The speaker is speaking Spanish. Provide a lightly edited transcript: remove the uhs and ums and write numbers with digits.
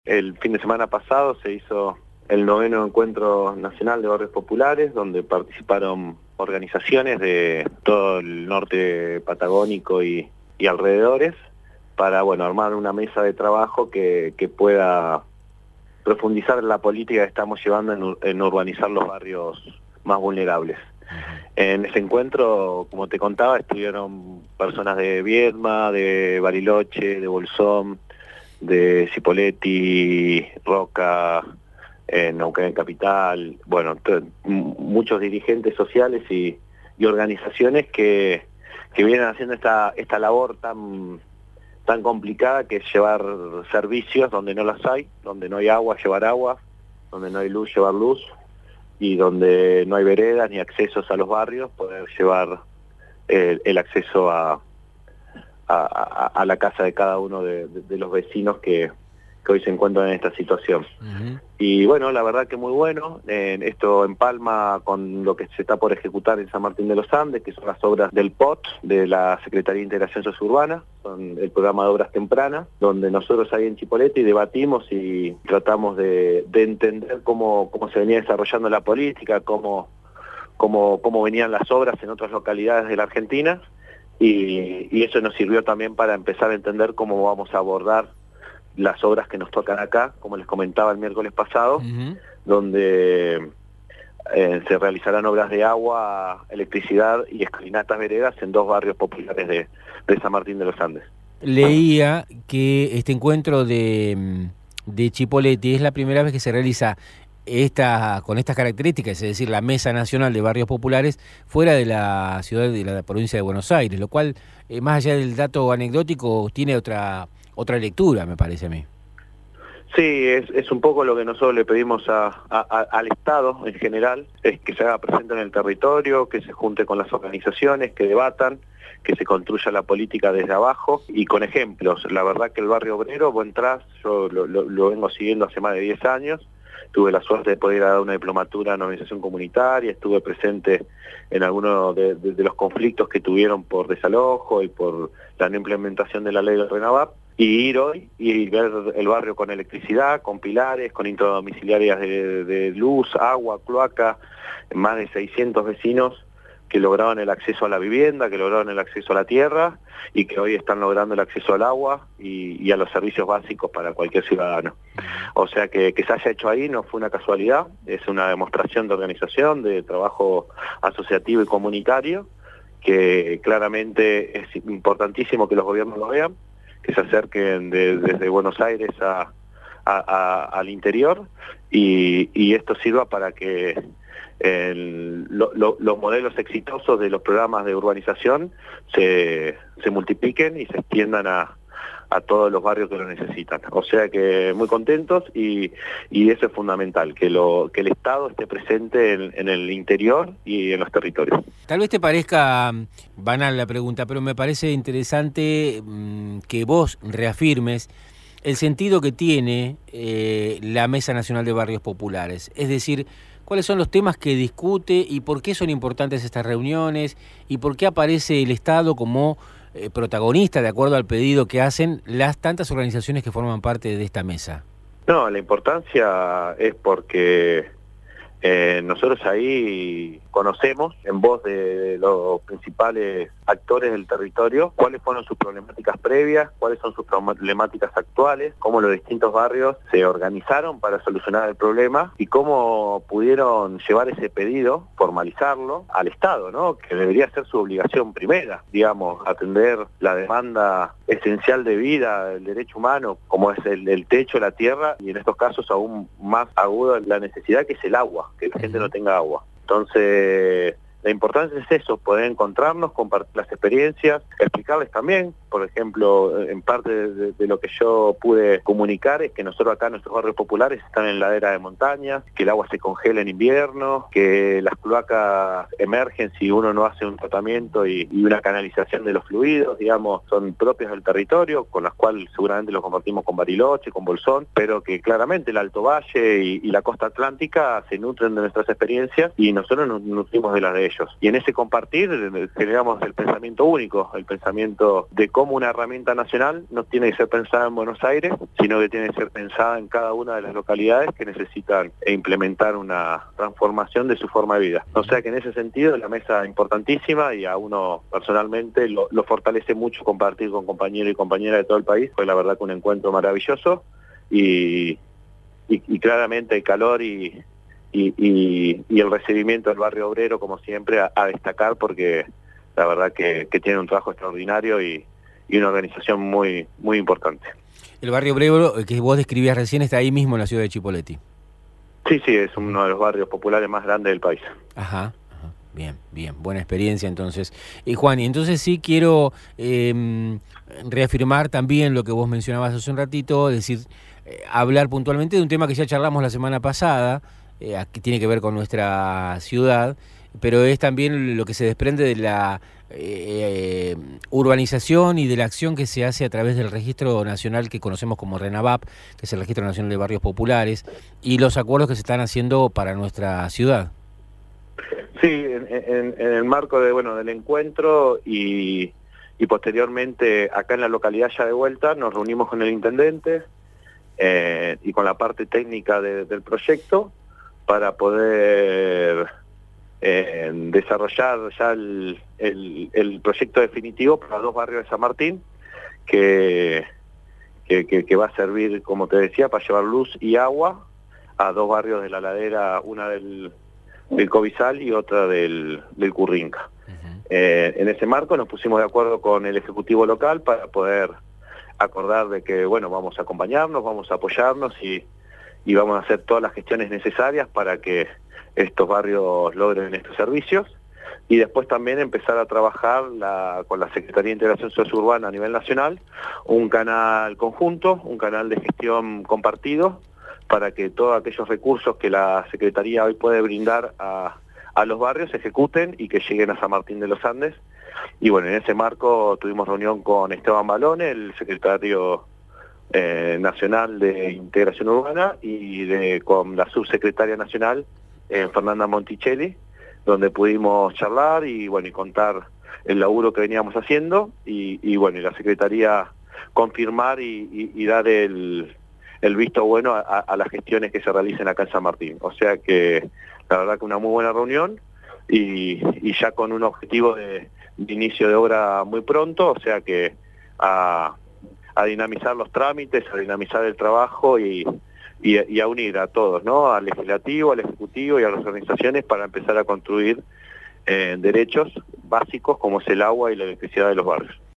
El fin de semana pasado se hizo el 9º Encuentro Nacional de Barrios Populares, donde participaron organizaciones de todo el norte patagónico y alrededores, para armar una mesa de trabajo que pueda profundizar en la política que estamos llevando en urbanizar los barrios más vulnerables. En ese encuentro, como te contaba, estuvieron personas de Viedma, de Bariloche, de Bolsón, de Cipolletti, Roca, Neuquén Capital, muchos dirigentes sociales y organizaciones que vienen haciendo esta labor tan complicada, que es llevar servicios donde no las hay, donde no hay agua, llevar agua, donde no hay luz, llevar luz, y donde no hay veredas ni accesos a los barrios, poder llevar el acceso a la casa de cada uno de los vecinos que hoy se encuentran en esta situación. Y la verdad que muy bueno. Esto empalma con lo que se está por ejecutar en San Martín de los Andes, que son las obras del POT, de la Secretaría de Integración Sociourbana, son el programa de obras tempranas, donde nosotros ahí en Cipolletti debatimos y tratamos de entender cómo se venía desarrollando la política, cómo venían las obras en otras localidades de la Argentina, y eso nos sirvió también para empezar a entender cómo vamos a abordar las obras que nos tocan acá, como les comentaba el miércoles pasado, donde se realizarán obras de agua, electricidad y escalinatas veredas en 2 barrios populares de San Martín de los Andes. Leía que este encuentro de Cipolletti es la primera vez que se realiza con estas características, es decir, la Mesa Nacional de Barrios Populares fuera de la ciudad, de la provincia de Buenos Aires, lo cual, más allá del dato anecdótico, tiene otra lectura, me parece a mí. Sí, es un poco lo que nosotros le pedimos al Estado en general, es que se haga presente en el territorio, que se junte con las organizaciones, que debatan, que se construya la política desde abajo y con ejemplos. La verdad que el barrio obrero, vos entrás, yo lo vengo siguiendo hace más de 10 años, tuve la suerte de poder ir a dar una diplomatura en organización comunitaria, estuve presente en algunos de los conflictos que tuvieron por desalojo y por la no implementación de la ley del RENAVAP, y ir hoy y ver el barrio con electricidad, con pilares, con intradomiciliarias de luz, agua, cloaca, más de 600 vecinos que lograron el acceso a la vivienda, que lograron el acceso a la tierra y que hoy están logrando el acceso al agua y a los servicios básicos para cualquier ciudadano. O sea que se haya hecho ahí no fue una casualidad, es una demostración de organización, de trabajo asociativo y comunitario, que claramente es importantísimo que los gobiernos lo vean, que se acerquen desde Buenos Aires al interior y esto sirva para que los modelos exitosos de los programas de urbanización se multipliquen y se extiendan a todos los barrios que lo necesitan. O sea que muy contentos y eso es fundamental, que el Estado esté presente en el interior y en los territorios. Tal vez te parezca banal la pregunta, pero me parece interesante que vos reafirmes el sentido que tiene la Mesa Nacional de Barrios Populares. Es decir, cuáles son los temas que discute y por qué son importantes estas reuniones y por qué aparece el Estado como protagonista de acuerdo al pedido que hacen las tantas organizaciones que forman parte de esta mesa. No, la importancia es porque nosotros ahí conocemos, en voz de los principales actores del territorio, cuáles fueron sus problemáticas previas, cuáles son sus problemáticas actuales, cómo los distintos barrios se organizaron para solucionar el problema y cómo pudieron llevar ese pedido, formalizarlo al Estado, ¿no? Que debería ser su obligación primera, digamos, atender la demanda esencial de vida, el derecho humano, como es el techo, la tierra, y en estos casos aún más agudo la necesidad, que es el agua, que la gente no tenga agua. Entonces, la importancia es eso, poder encontrarnos, compartir las experiencias, explicarles también, por ejemplo, en parte de lo que yo pude comunicar es que nosotros acá, nuestros barrios populares están en ladera de montaña, que el agua se congela en invierno, que las cloacas emergen si uno no hace un tratamiento y una canalización de los fluidos, digamos, son propios del territorio, con las cuales seguramente los compartimos con Bariloche, con Bolsón, pero que claramente el Alto Valle y la costa atlántica se nutren de nuestras experiencias y nosotros nos nutrimos de las de ellos. ellos. Y en ese compartir generamos el pensamiento único, el pensamiento de cómo una herramienta nacional no tiene que ser pensada en Buenos Aires, sino que tiene que ser pensada en cada una de las localidades que necesitan implementar una transformación de su forma de vida. O sea que en ese sentido la mesa es importantísima y a uno personalmente lo fortalece mucho compartir con compañeros y compañeras de todo el país. Fue la verdad que un encuentro maravilloso y claramente el calor y el recibimiento del barrio obrero, como siempre, a destacar, porque la verdad que tiene un trabajo extraordinario y una organización muy, muy importante. El barrio obrero que vos describías recién está ahí mismo en la ciudad de Chipoleti. Sí, es uno de los barrios populares más grandes del país. Ajá. Bien, buena experiencia entonces. Juan, y entonces sí quiero reafirmar también lo que vos mencionabas hace un ratito, es decir, hablar puntualmente de un tema que ya charlamos la semana pasada, que tiene que ver con nuestra ciudad, pero es también lo que se desprende de la urbanización y de la acción que se hace a través del registro nacional que conocemos como RENAVAP, que es el Registro Nacional de Barrios Populares, y los acuerdos que se están haciendo para nuestra ciudad. Sí, en el marco del encuentro y posteriormente acá en la localidad ya de vuelta nos reunimos con el intendente y con la parte técnica del proyecto para poder desarrollar ya el proyecto definitivo para 2 barrios de San Martín que va a servir, como te decía, para llevar luz y agua a 2 barrios de la ladera, una del Cobizal y otra del Currinca. En ese marco nos pusimos de acuerdo con el Ejecutivo local para poder acordar de que, vamos a acompañarnos, vamos a apoyarnos y vamos a hacer todas las gestiones necesarias para que estos barrios logren estos servicios. Y después también empezar a trabajar con la Secretaría de Integración Sociourbana a nivel nacional, un canal conjunto, un canal de gestión compartido, para que todos aquellos recursos que la Secretaría hoy puede brindar a los barrios se ejecuten y que lleguen a San Martín de los Andes. Y en ese marco tuvimos reunión con Esteban Balone, el secretario nacional de Integración Urbana, y con la subsecretaria nacional, Fernanda Monticelli, donde pudimos charlar y contar el laburo que veníamos haciendo y la Secretaría confirmar y dar el visto bueno a las gestiones que se realicen acá en San Martín. O sea que la verdad que una muy buena reunión y ya con un objetivo de inicio de obra muy pronto, o sea que a dinamizar los trámites, a dinamizar el trabajo y a unir a todos, ¿no? Al legislativo, al ejecutivo y a las organizaciones para empezar a construir derechos básicos como es el agua y la electricidad de los barrios.